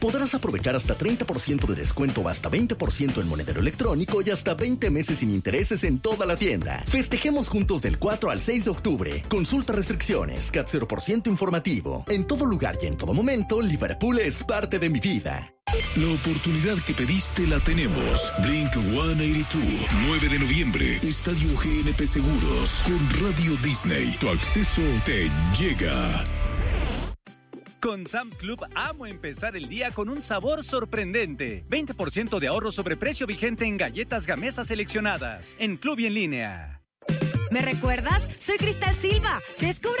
podrás aprovechar hasta 30% de descuento o hasta 20% en monedero electrónico y hasta 20 meses sin intereses en toda la tienda. Festejemos juntos del 4 al 6 de octubre. Consulta restricciones, CAT 0% informativo. En todo lugar y en todo momento, Liverpool es parte de mi vida. La oportunidad que pediste la tenemos. Blink 182, 9 de noviembre, Estadio GNP Seguros, con Radio Disney. Tu acceso te llega. Con Sam's Club amo empezar el día con un sabor sorprendente. 20% de ahorro sobre precio vigente en galletas Gamesa seleccionadas. En Club y en línea. ¿Me recuerdas? Soy Cristal Silva. Descubre